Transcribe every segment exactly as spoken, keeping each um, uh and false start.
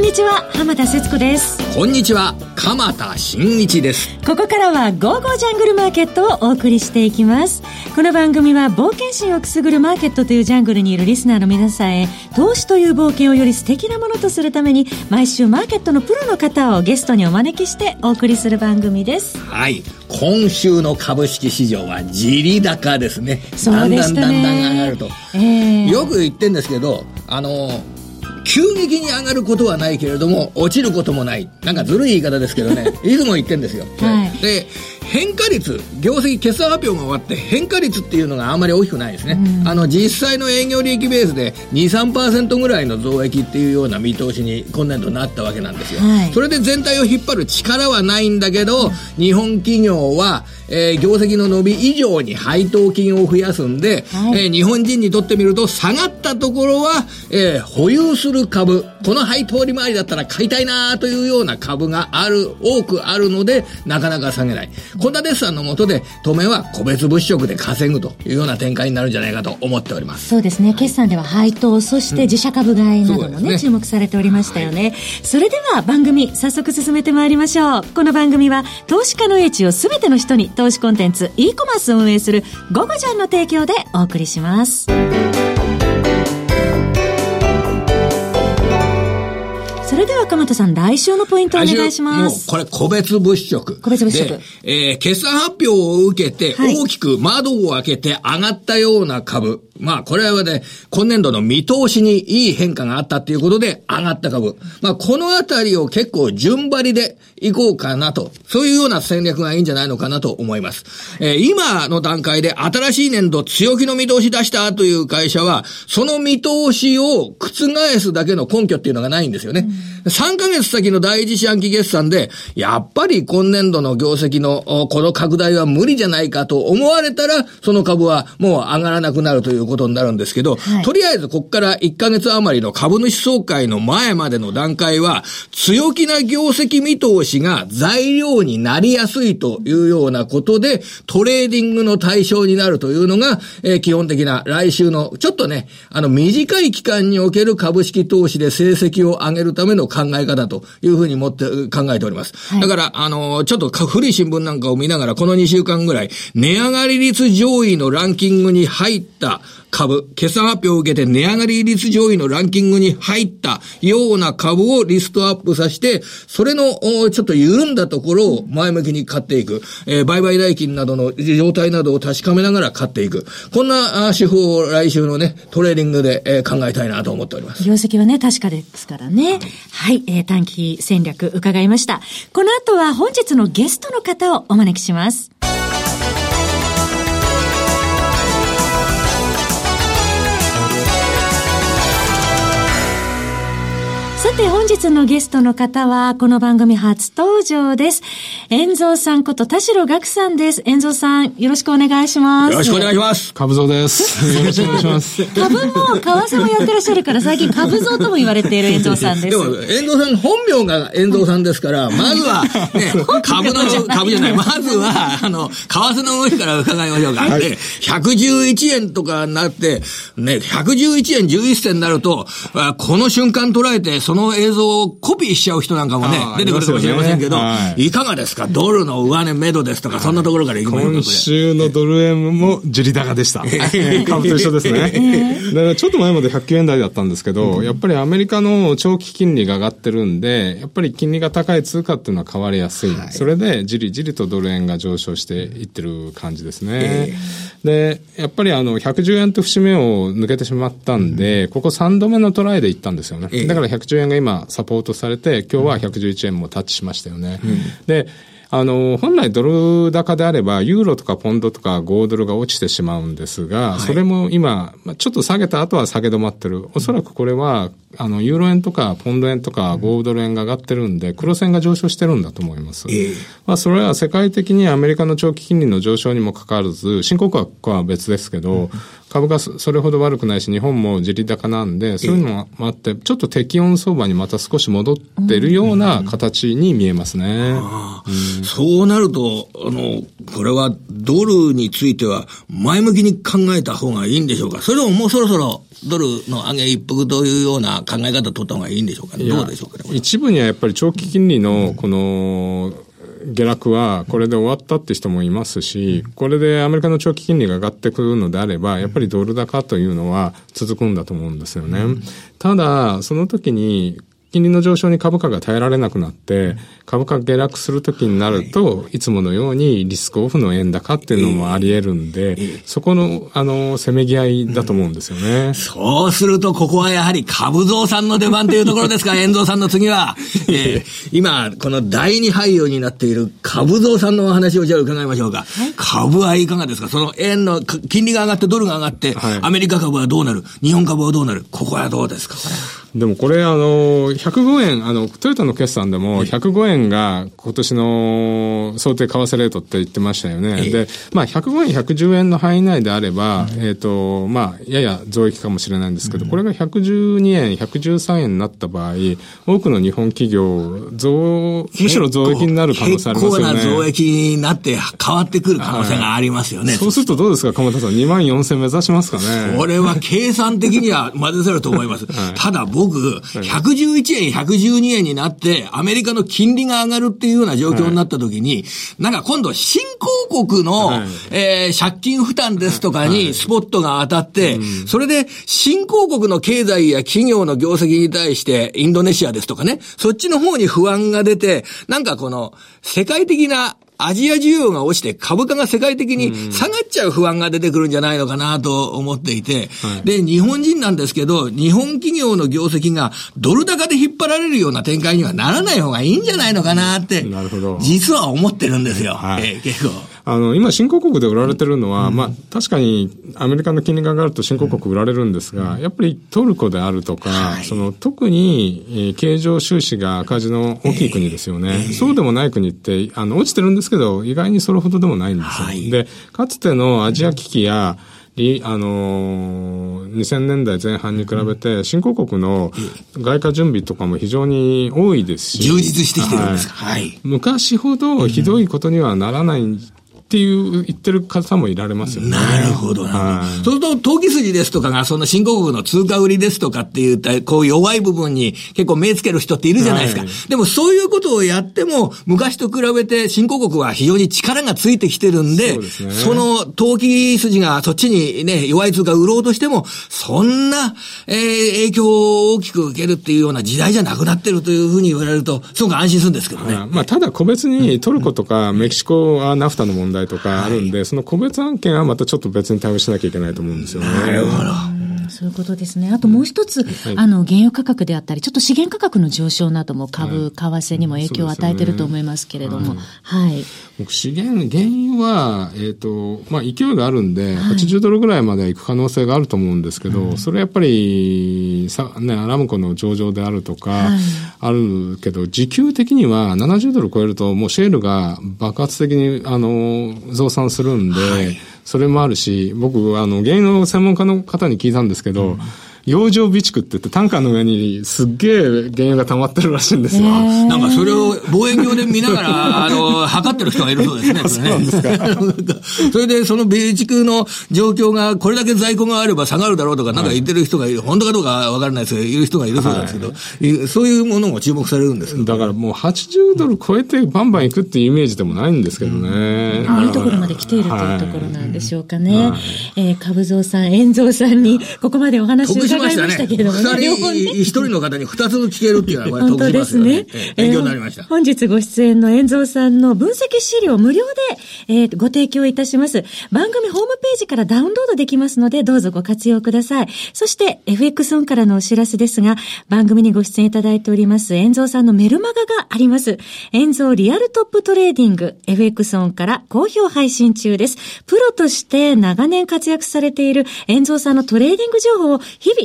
にちは、浜田節子です。 こんにちは、鎌田新一です。 ここからはゴーゴージャングルマーケットをお送りしていきます。この番組は冒険心をくすぐるマーケットというジャングルにいるリスナーの皆さんへ、投資という冒険をより素敵なものとするために、毎週マーケットのプロの方をゲストにお招きしてお送りする番組です。 はい、今週の株式市場はじり高ですね。 そうでしたね。 だんだんだんだん上がると、 えー、 よく言ってんですけど、あの急激に上がることはないけれども落ちることもない、なんかずるい言い方ですけどねいつも言ってんですよ、はい、で変化率、業績決算発表が終わって変化率っていうのがあんまり大きくないですね、うん、あの実際の営業利益ベースで にさんパーセント ぐらいの増益っていうような見通しに今年度なったわけなんですよ、はい、それで全体を引っ張る力はないんだけど、うん、日本企業は、えー、業績の伸び以上に配当金を増やすんで、はい、えー、日本人にとってみると下がったところは、えー、保有する株、この配当利回りだったら買いたいなというような株がある、多くあるのでなかなか下げない。こんなデッサンの下で当面は個別物色で稼ぐというような展開になるんじゃないかと思っております。 そうですね、決算では配当、そして自社株買いなどもね、うん、注目されておりましたよね、はい、それでは番組早速進めてまいりましょう。この番組は投資家の英知をすべての人に、投資コンテンツ e コマースを運営するゴゴジャンの提供でお送りします。それでは鎌田さん、来週のポイントをお願いします。 もうこれ個別物色。 個別物色。 で、えー、決算発表を受けて、大きく窓を開けて上がったような株。まあこれはね、今年度の見通しにいい変化があったっていうことで上がった株。まあこのあたりを結構順張りでいこうかなと。そういうような戦略がいいんじゃないのかなと思います。えー、今の段階で新しい年度強気の見通し出したという会社は、その見通しを覆すだけの根拠っていうのがないんですよね。うん、さんかげつ先の第一四半期決算で、やっぱり今年度の業績のこの拡大は無理じゃないかと思われたら、その株はもう上がらなくなるということになるんですけど、はい、とりあえずここからいっかげつ余りの株主総会の前までの段階は、強気な業績見通しが材料になりやすいというようなことで、トレーディングの対象になるというのが、えー、基本的な来週のちょっとね、あの短い期間における株式投資で成績を上げるための考え方というふうに持って考えております。はい、だから、あのー、ちょっと古い新聞なんかを見ながら、このにしゅうかんぐらい、値上がり率上位のランキングに入った株、決算発表を受けて値上がり率上位のランキングに入ったような株をリストアップさせて、それのちょっと緩んだところを前向きに買っていく、えー、売買代金などの状態などを確かめながら買っていく。こんな手法を来週のね、トレーディングで、えー、考えたいなと思っております。 業績はね、確かですからね。はい、えー、短期戦略伺いました。この後は本日のゲストの方をお招きします。さて本日のゲストの方はこの番組初登場です。遠蔵さんこと田代岳さんです。遠蔵さん、よろしくお願いします。 よろしくお願いします。 株蔵です。よろしくお願いします。 株も為替もやってらっしゃるから最近株蔵とも言われている遠蔵さんです。 でも遠蔵さん本名が遠蔵さんですから、まずはね株の株じゃない、まずはあの為替の動きから伺いましょうか。はい、でひゃくじゅういちえんとかなってね、ひゃくじゅういちえんじゅういっせんになると、この瞬間捉えてその映像をコピーしちゃう人なんかもね出てくるかもしれませんけど、い, ねはい、いかがですか。ドルの上値目処ですとか、はい、そんなところからいきましょうか。 今週のドル円もじり高でした。株と一緒ですね。だからちょっと前までひゃくきゅうえん台だったんですけど、やっぱりアメリカの長期金利が上がってるんで、やっぱり金利が高い通貨っていうのは変わりやすい、はい、それでじりじりとドル円が上昇していってる感じですね、えー、でやっぱりあのひゃくじゅうえんと節目を抜けてしまったんで、うん、ここさんどめのトライでいったんですよね、えー、だからひゃくじゅうえんが今サポートされて、今日はひゃくじゅういちえんもタッチしましたよね、うん、であの本来ドル高であればユーロとかポンドとかごドルが落ちてしまうんですが、はい、それも今ちょっと下げた後は下げ止まってる。おそらくこれはあのユーロ円とかポンド円とかごドル円が上がってるんで、黒線が上昇してるんだと思います、えーまあ、それは世界的にアメリカの長期金利の上昇にもかかわらず、新興国は別ですけど、うん、 株価それほど悪くないし、日本も地利高なんで、そういうのもあって、ちょっと適温相場にまた少し戻ってるような形に見えますね。 あうん、そうなると、あの、これはドルについては前向きに考えた方がいいんでしょうか。それとももうそろそろドルの上げ一服というような考え方を取った方がいいんでしょうかね。どうでしょうかね。 一部にはやっぱり長期金利のこの、下落はこれで終わったって人もいますし、これでアメリカの長期金利が上がってくるのであれば、やっぱりドル高というのは続くんだと思うんですよね。ただ、その時に金利の上昇に株価が耐えられなくなって、株価が下落するときになると、いつものようにリスクオフの円高っていうのもあり得るんで、そこの、あの、せめぎ合いだと思うんですよね。 そうすると、ここはやはり株蔵さんの出番というところですか、円蔵さんの次は。えー、今、この第二廃業になっている株蔵さんのお話をじゃあ伺いましょうか。はい、株はいかがですか？その円の金利が上がってドルが上がって、はい、アメリカ株はどうなる？日本株はどうなる？ここはどうですか？これでもこれあの、ひゃくごえん、あの、トヨタの決算でもひゃくごえんが今年の想定為替レートって言ってましたよね。で、まあひゃくごえん、ひゃくじゅうえんの範囲内であれば、えっと、まあ、やや増益かもしれないんですけど、これがひゃくじゅうにえん、ひゃくじゅうさんえんになった場合、多くの日本企業、増、むしろ増益になる可能性ありますよね。 結構な増益になって変わってくる可能性がありますよね。 はい、そうするとどうですか、鎌田さん、にまんよんせん目指しますかね。 これは計算的には混ぜせると思います。はい、ただ僕、ひゃくじゅういちえん、ひゃくじゅうにえんになって、アメリカの金利が上がるっていうような状況になった時に、はい、なんか今度、新興国の、はい、えー、借金負担ですとかにスポットが当たって、はい、それで、新興国の経済や企業の業績に対して、インドネシアですとかね、そっちの方に不安が出て、なんかこの、世界的な、アジア需要が落ちて株価が世界的に下がっちゃう不安が出てくるんじゃないのかなと思っていて、はい、で、日本人なんですけど、日本企業の業績がドル高で引っ張られるような展開にはならない方がいいんじゃないのかなって、なるほど。実は思ってるんですよ。はい、えー、結構。 あの、今、新興国で売られてるのは、うん、まあ、確かにアメリカの金利が上がると新興国売られるんですが、うん、やっぱりトルコであるとか、はい、その、特に、えー、経常収支が赤字の大きい国ですよね。えー、そうでもない国って、あの、落ちてるんですけど、意外にそれほどでもないんですよ。はい、で、かつてのアジア危機や、あのー、にせんねんだいぜん半に比べて、新興国の外貨準備とかも非常に多いですし。 充実してきてるんですか。はい。はい、 昔ほどひどいことにはならないっていう言ってる方もいられますよね。 なるほどな。はい、そうすると、投機筋ですとかが、その新興国の通貨売りですとかっていった、こう弱い部分に結構目つける人っているじゃないですか。はい、でもそういうことをやっても、昔と比べて新興国は非常に力がついてきてるんで、そうですね、その投機筋がそっちにね、弱い通貨売ろうとしても、そんな、えー、影響を大きく受けるっていうような時代じゃなくなってるというふうに言われると、すごく安心するんですけどね。 はい、まあ、ただ個別にトルコとかメキシコはナフタの問題とかあるんで、はい、その個別案件はまたちょっと別に対応しなきゃいけないと思うんですよね。なるほど。 そういうことですね。あともう一つ、うんはい、あの、原油価格であったり、ちょっと資源価格の上昇なども株、はい、為替にも影響を与えていると思いますけれども、はい。はい、 僕、資源、原油は、えっと、まあ、勢いがあるんで、はちじゅうドルぐらいまで行く可能性があると思うんですけど、はい、それやっぱり、さ、ね、アラムコの上場であるとか、はい、あるけど、時給的にはななじゅうドル超えると、もうシェールが爆発的に、あの、増産するんで、はい、それもあるし、僕、あの、原油の専門家の方に聞いたんですけど、うん、洋上備蓄って言ってタンカーの上にすっげえ原油が溜まってるらしいんですよ。 なんかそれを望遠鏡で見ながら、あの、測ってる人がいるそうですね。 そうなんですか。 それでその備蓄の状況がこれだけ在庫があれば下がるだろうとかなんか言ってる人がいる、はい、本当かどうかわからないですけど、言う人がいるそうなんですけど、はい、そういうものも注目されるんですけど。 だからもうはちじゅうドル超えてバンバンいくっていうイメージでもないんですけどね。 うん、いいところまで来ているというところなんでしょうかね。はい、えー、株蔵さん、円蔵さんにここまでお話を伺いましたけれどもね。 二人、一人の方に二つ聞けるっていうのは、本当ですね。勉強になりました。 えー、本日ご出演の円蔵さんの分析資料無料で、えー、ご提供いたします。番組ホームページからダウンロードできますので、どうぞご活用ください。そして、エフエックス オンからのお知らせですが、番組にご出演いただいております、円蔵さんのメルマガがあります。円蔵リアルトップトレーディング、エフエックス オンから好評配信中です。プロとして長年活躍されている円蔵さんのトレーディング情報を日々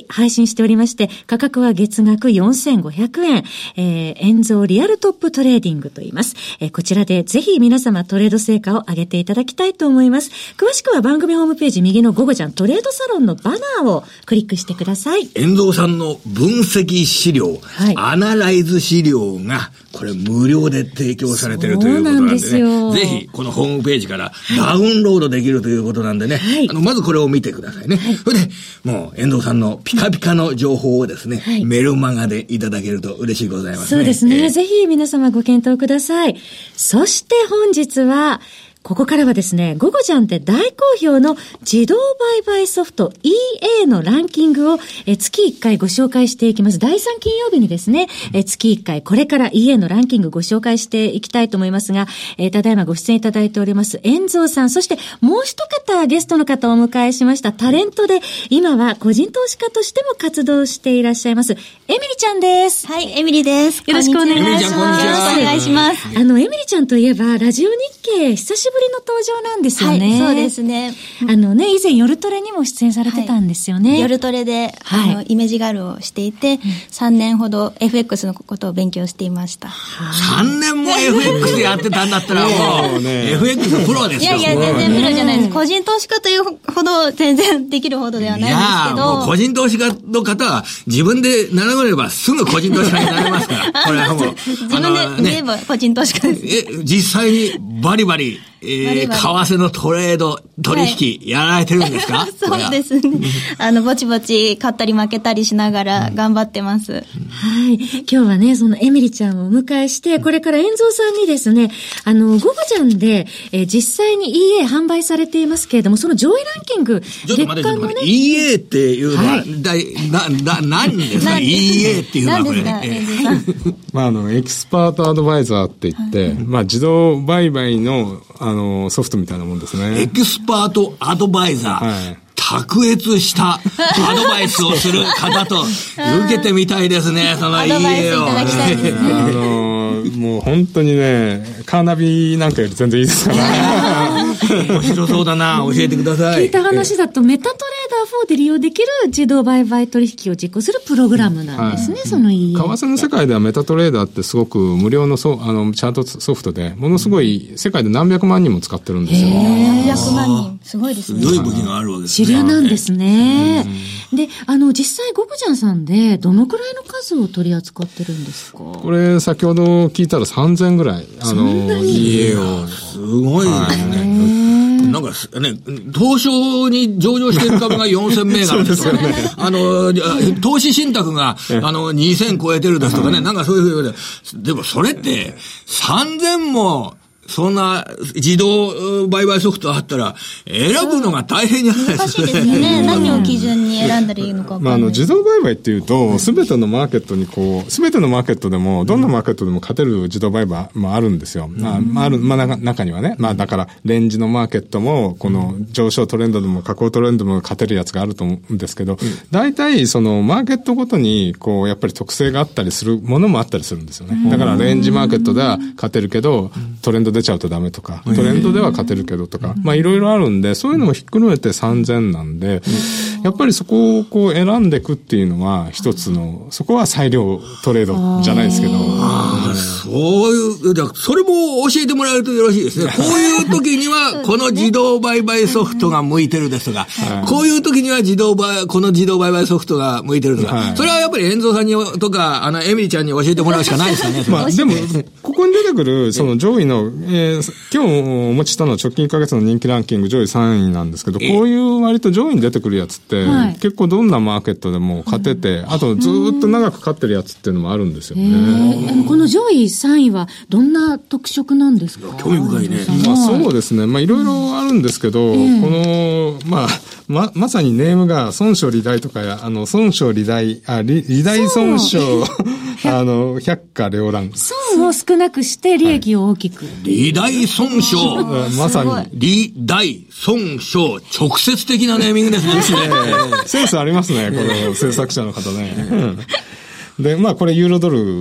日配信しておりまして、価格は月額よんせんごひゃくえん、えー、エンゾーリアルトップトレーディングと言います。えー、こちらでぜひ皆様トレード成果を上げていただきたいと思います。詳しくは番組ホームページ右のゴゴちゃんトレードサロンのバナーをクリックしてください。 遠藤さんの分析資料、はい、アナライズ資料がこれ無料で提供されているということなんでね。そうなんですよ。ぜひこのホームページからダウンロードできるということなんでね。はい、あのまずこれを見てくださいね。はい、それでもう遠藤さんのピカピカの情報をですね、はい、メルマガでいただけると嬉しいございますね。 そうですね。えー、ぜひ皆様ご検討ください。そして本日はここからはですね、ゴゴちゃんって大好評の自動売買ソフト イーエー のランキングをえ月いっかいご紹介していきます。だいさん金曜日にですね、え月いっかいこれから イーエー のランキングご紹介していきたいと思いますが、えただいまご出演いただいております遠蔵さん、そしてもう一方ゲストの方をお迎えしましたタレントで、今は個人投資家としても活動していらっしゃいますエミリちゃんです。 はい、エミリです。 よろしくお願いします。 よろしくお願いします。 あの、エミリちゃんといえばラジオ日経久しぶりの登場なんですよね。 はい、そうですね。 あのね、以前夜トレにも出演されてたんですよね。 はい、夜トレで、はい、あの、イメージガールをしていて、うん、さんねんほど エフエックス のことを勉強していました。 さんねんも エフエックス でやってたんだったらもう、ね、エフエックス のプロですよ。 いやいや、全然プロじゃないです。個人投資家というほど、全然できるほどではないんですけど。いや、 もう個人投資家の方は、自分で習わればすぐ個人投資家になれますから。これはもう。 自分で言えば個人投資家です。 え、実際にバリバリ、えー、為替のトレード、取引、やられてるんですか？はい、 そうですね。あの、ぼちぼち買ったり負けたりしながら頑張ってます。うん、 はい。今日はね、そのエミリちゃんをお迎えして、これから遠蔵さんにですね、あの、ゴゴちゃんで、えー、実際に イーエー 販売されていますけれども、その上位ランキング、 ちょっと待って、ちょっと待って、イーエー っていうのは、はい、だい、な、な、何ですか イーエー っていうのはこれね。 まあ、あの、エキスパートアドバイザーって言って、はい、まあ、自動売買の、あの、ソフトみたいなもんですね。 エキスパートアドバイザー。はい、卓越したアドバイスをする方と受けてみたいですね、その イーエー を。アドバイスいただきたいですね。あのー、もう本当にね、カーナビなんかより全然いいですから。 面白そうだな、教えてください。 聞いた話だとメタトレーダーフォーで利用できる自動売買取引を実行するプログラムなんですね、はい、その イーエー。 為替の世界ではメタトレーダーってすごく無料のソあのチャートソフトで、ものすごい世界で何百万人も使ってるんですよ。 何百万人。すごいですね。 すごい武器があるわけですね。 主流なんですね。で、あの、実際ゴゴちゃんさんでどのくらいの数を取り扱ってるんですか？ これ先ほど聞いたらさんぜんぐらい、あの、イーエー を。 すごいですね。なんかね、東証に上場している株がよんせん銘柄ですとかね。あの、投資信託が、あの、にせん超えてるですとかね。なんかそういうふうで。でもそれって、さんぜんも、そんな自動売買ソフトあったら選ぶのが大変じゃないですか。 難しいですよね。何を基準に選んだらいいのか分かんない。 まあ、あの自動売買っていうと、すべてのマーケットにこう、すべてのマーケットでもどんなマーケットでも勝てる自動売買もあるんですよ。まあ、まあ、あるまあ中にはね、まあだからレンジのマーケットもこの上昇トレンドでも下降トレンドでも勝てるやつがあると思うんですけど、大体そのマーケットごとにこうやっぱり特性があったりするものもあったりするんですよね。だからレンジマーケットでは勝てるけどトレンド出ちゃうとダメとか。トレンドでは勝てるけどとか、まあいろいろあるんで、そういうのもひっくるめてさんぜんなんで、やっぱりそこをこう選んでいくっていうのは一つの、そこは裁量トレードじゃないですけど。 ああ、そういう、じゃあそれも教えてもらえるとよろしいですね。こういう時にはこの自動売買ソフトが向いてるですとか、こういう時には自動売、この自動売買ソフトが向いてるとか、それはやっぱり遠蔵さんにとか、あの、エミリちゃんに教えてもらうしかないですかね。 まあでも、ここに出てくるその上位の、えー、今日お持ちしたのは直近いっかげつの人気ランキング上位さんいなんですけど、こういう割と上位に出てくるやつって、はい、結構どんなマーケットでも勝てて、うん、あとずっと長く勝ってるやつっていうのもあるんですよね。 この上位さんいはどんな特色なんですか？ 興味深いね。 まあそうですね。まあいろいろあるんですけど、うん、この、まあ、ま、まさにネームが損傷利大とかや、あの、損傷利大、あ、利、利大損傷、あの、百花繚乱。 損を少なくして利益を大きく。 利大損傷。 まさに。 利大損傷。直接的なネーミングですね。 センスありますね、この制作者の方ね。で、まあこれユーロドル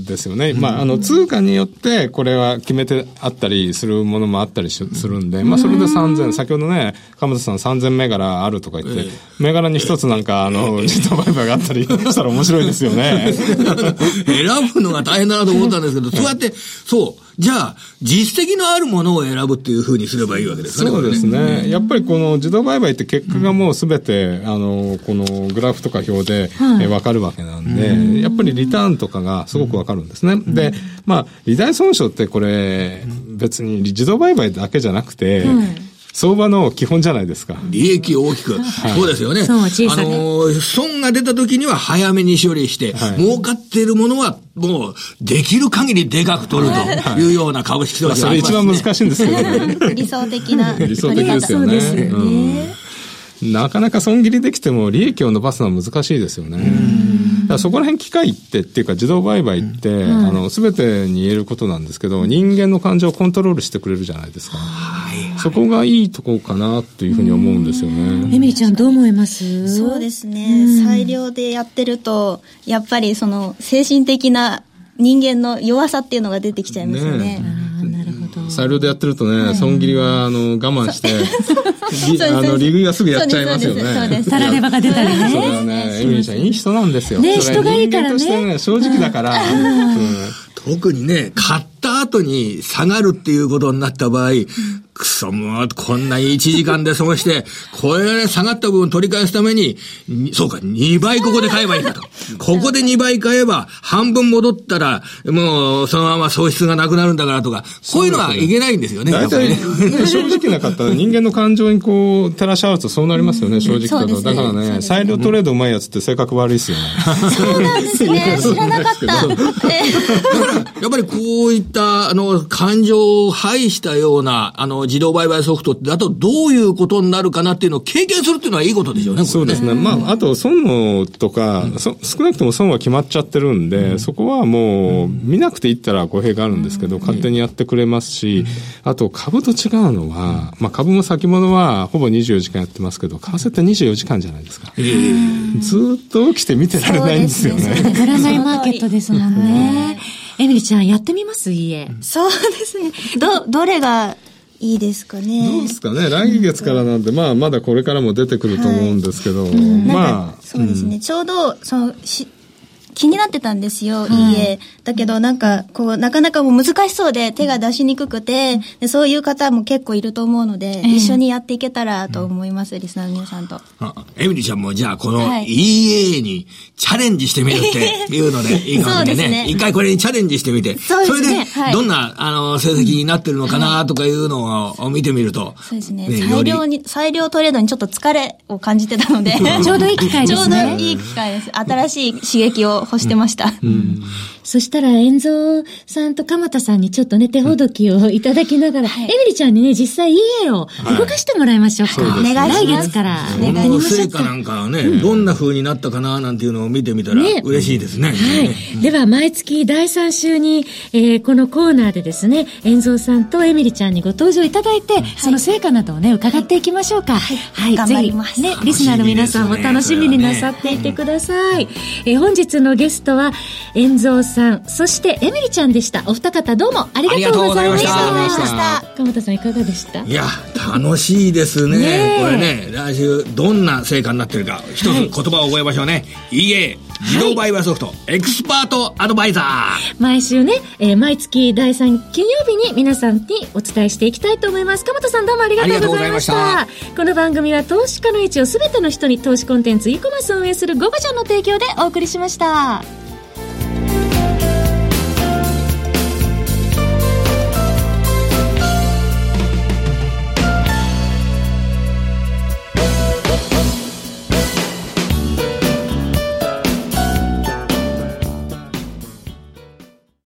ですよね。まあ、あの、通貨によって、これは決めてあったりするものもあったりするんで、まあ、それでさんぜん、先ほどね、鎌田さんさんぜん銘柄あるとか言って、銘柄に一つなんか、あの、自動売買があったりしたら面白いですよね。 選ぶのが大変だなと思ったんですけど、そうやって、そう。じゃあ、実績のあるものを選ぶっていうふうにすればいいわけですね。 そうですね。ね、やっぱりこの自動売買って結果がもうすべて、うん、あの、このグラフとか表で、はい、え分かるわけなんで、うん、やっぱりリターンとかがすごくわかるんですね。うん、で、まあ、利大損傷ってこれ、別に自動売買だけじゃなくて、うん、相場の基本じゃないですか。 利益を大きく。はい、そうですよね。 そう、小さね。 あの、損が出た時には早めに処理して、はい、儲かっているものはもう、できる限りでかく取るというような株式投資がありますね。 それ一番難しいんですけどね。 理想的な。 理想的ですよね。そうですよね。うん、なかなか損切りできても利益を伸ばすのは難しいですよね。だからそこら辺機械ってっていうか自動売買って、うん、あの全てに言えることなんですけど、人間の感情をコントロールしてくれるじゃないですか。はいはい、そこがいいとこかなというふうに思うんですよね。 エミリちゃんどう思います？ そうですね。裁量でやってるとやっぱりその精神的な人間の弱さっていうのが出てきちゃいますよね。ね、 あ、なるほど。 裁量でやってるとね、はい、損切りはあの我慢してあの利食いはすぐやっちゃいますよね。 そうです。たらればが出たりね。 それはね、エミリちゃんいい人なんですよ。 ね、人がいいからね。 人間としてね、正直だから。 うんうん、特にね、買った後に下がるっていうことになった場合、くそ、もう、こんないちじかんで損して、これね、下がった分取り返すために、そうか、にばいここで買えばいいんだと。ここでにばい買えば、半分戻ったら、もう、そのまま損失がなくなるんだからとか、こういうのはいけないんですよね。 大体、ね、正直な方、人間の感情にこう、照らし合うとそうなりますよね、正直だと。だからね、裁量トレードうまいやつって性格悪いですよね。 そうなんですね。知らなかった。 やっぱりこういった、あの、感情を排したような、あの、自動売買ソフトってだとどういうことになるかなっていうのを経験するっていうのはいいことでしょうね。 そうですね。まあ、あと損のとか、うん、そ少なくとも損は決まっちゃってるんで、うん、そこはもう見なくていいったら語弊があるんですけど、うん、勝手にやってくれますし、うん、あと株と違うのは、まあ株も先物はほぼにじゅうよじかんやってますけど、為替ってにじゅうよじかんじゃないですか。えー、ずっと起きて見てられないんですよね。 占いマーケットですもんね。エミリちゃんやってみます？家。 そうですね。ど、どれがいいですかね。 どうですかね。来月からなんで、まあ、まだこれからも出てくると思うんですけど、はい、まあ。 そうですね。うん、ちょうど、その、し、気になってたんですよ、家。だけどなんか、こう、なかなかもう難しそうで手が出しにくくて、でそういう方も結構いると思うので、えー、一緒にやっていけたらと思います、うん、リスナーの皆さんと。 あ、エミリちゃんもじゃあこの イーエー にチャレンジしてみるっていうのでいいかもしれないね。一回これにチャレンジしてみて、 そうですね、 それでどんな、はい、あの成績になってるのかなとかいうのを見てみると。 そうですね。ね、裁量に、裁量トレードにちょっと疲れを感じてたので、 ちょうどいい機会ですね。 ちょうどいい機会です。新しい刺激を欲してました。うんうん、 そしたら、遠蔵さんと鎌田さんにちょっとね、手ほどきをいただきながら、はい、エミリちゃんにね、実際 イーエー を動かしてもらいましょうか。はい、お願いします。来月からやってみましょうか。 成果なんかはね、うん、どんな風になったかななんていうのを見てみたら嬉しいですね。ね、 はい。では、毎月だいさん週に、えー、このコーナーでですね、遠蔵さんとエミリちゃんにご登場いただいて、はい、その成果などをね、伺っていきましょうか。はい。 はい、はい、ぜひ、 ね、リスナーの皆さんも楽しみになさっていてください。ね、えー、本日のゲストは、遠蔵さん、そしてエミリちゃんでした。お二方どうもありがとうございました。 ありがとうございました。 鎌田さんいかがでした？ いや、楽しいですね。ね、これね、来週どんな成果になってるか、一つ言葉を覚えましょうね。はい、イーエー、自動売買ソフト、はい、エクスパートアドバイザー。 毎週ね、えー、毎月だいさん金曜日に皆さんにお伝えしていきたいと思います。鎌田さんどうもありがとうございました。この番組は投資家の位置をすべての人に投資コンテンツ e コマースを運営するゴゴちゃんの提供でお送りしました。